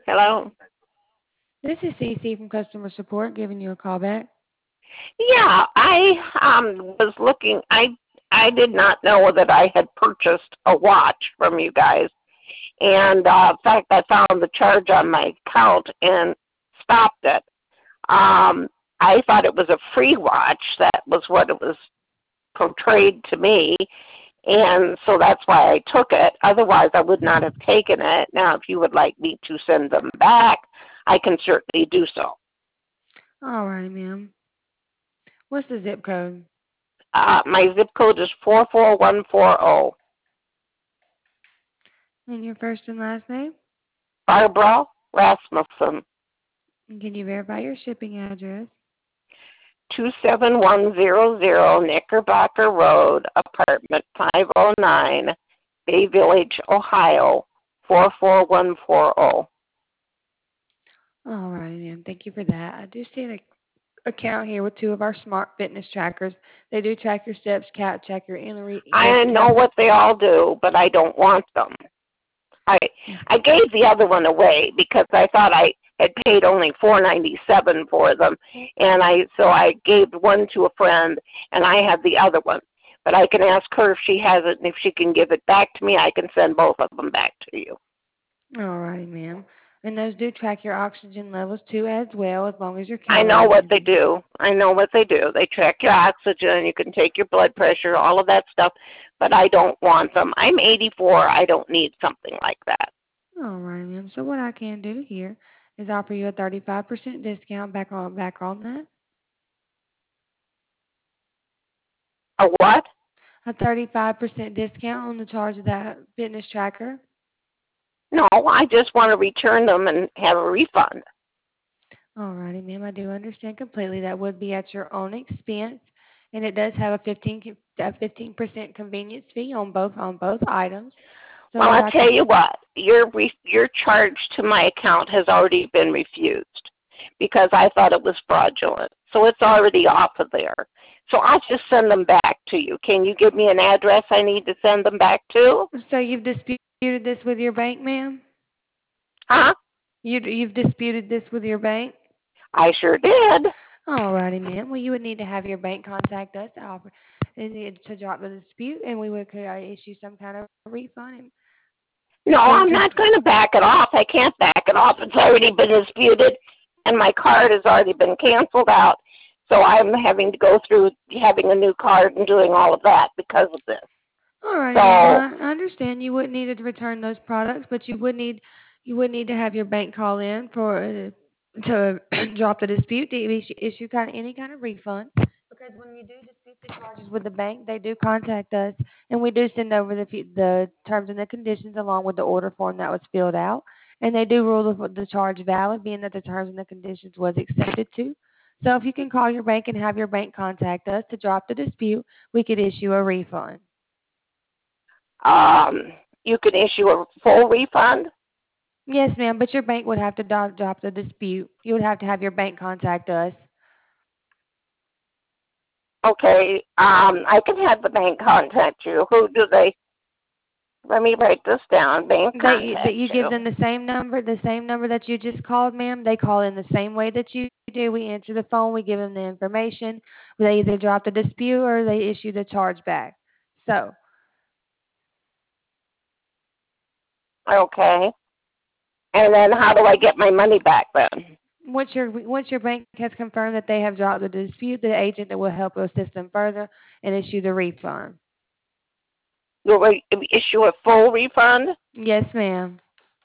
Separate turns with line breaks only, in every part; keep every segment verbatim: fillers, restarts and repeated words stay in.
Hello?
This is Cece from customer support giving you a call back.
Yeah, I um was looking I I did not know that I had purchased a watch from you guys. And uh in fact I found the charge on my account and stopped it. Um I thought it was a free watch. That was what it was portrayed to me. And so that's why I took it. Otherwise I would not have taken it. Now if you would like me to send them back, I can certainly do so.
All right, ma'am. What's the zip code?
Uh, my zip code is four four one four zero.
And your first and last name?
Barbara Rasmussen,
And can you verify your shipping address?
two seven one zero zero Knickerbocker Road, apartment five oh nine, Bay Village, Ohio, four four one four zero.
All right, ma'am. Thank you for that. I do see an account here with two of our smart fitness trackers. They do track your steps, cat check your inner your
I know
cal-
what they all do, but I don't want them. I I gave the other one away because I thought I had paid only four ninety seven for them, and I so I gave one to a friend, and I have the other one. But I can ask her if she has it, and if she can give it back to me, I can send both of them back to you.
All right, ma'am. And those do track your oxygen levels too as well, as long as your
I know
calories.
what they do. I know what they do. They track your oxygen. You can take your blood pressure, all of that stuff. But I don't want them. I'm eighty-four. I don't need something like that.
All right, ma'am. So what I can do here is offer you a thirty-five percent discount back on back on that.
A what?
A thirty-five percent discount on the charge of that fitness tracker.
No, I just want to return them and have a refund.
Alrighty, ma'am. I do understand completely. That would be at your own expense, and it does have a fifteen a fifteen percent convenience fee on both on both items. So
Well,
what
I'll
I
tell
can
you what, your re- your charge to my account has already been refused because I thought it was fraudulent. So it's already off of there. So I'll just send them back to you. Can you give me an address I need to send them back to?
so you've disputed this with your bank, ma'am?
Huh?
You you've disputed this with your bank?
I sure did.
Alrighty, ma'am. Well, you would need to have your bank contact us to offer and to drop the dispute, and we would could uh, issue some kind of refund.
No,
And
I'm
to,
not going to back it off. I can't back it off. It's already been disputed, and my card has already been canceled out. So I'm having to go through having a new card and doing all of that because of this.
all right, ma'am. Well,
So,
I I understand you wouldn't need to return those products, but you would need you would need to have your bank call in for uh, to drop the dispute to issue, issue kind of any kind of refund. Because when you do dispute the charges with the bank, they do contact us, and we do send over the fe- the terms and the conditions along with the order form that was filled out, and they do rule the, the charge valid, being that the terms and the conditions was accepted to. So if you can call your bank and have your bank contact us to drop the dispute, we could issue a refund.
um, you can issue a full refund.
Yes, ma'am, but your bank would have to do- drop the dispute. You would have to have your bank contact us.
Okay, um, I can have the bank contact you. Who do they? Let me write this down. Bank
They that
contact
you give
you.
them the same number, the same number that you just called, ma'am. They call in the same way that you do. We answer the phone. We give them the information. They either drop the dispute or they issue the charge back. So
Okay. And then how do I get my money back then?
once your once your bank has confirmed that they have dropped the dispute, the agent that will help assist them further and issue the refund.
Will we issue a full refund?
Yes, ma'am.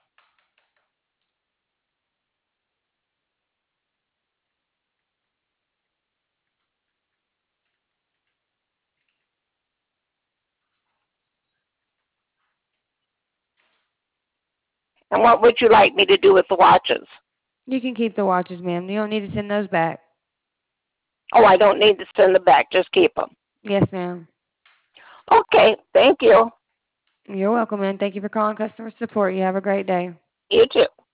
And what would you like me to do with the watches?
You can keep the watches, ma'am. You don't need to send those back.
Oh, I don't need to send them back. Just keep them.
Yes, ma'am.
Okay. Thank you.
You're welcome, and thank you for calling customer support. You have a great day.
You too.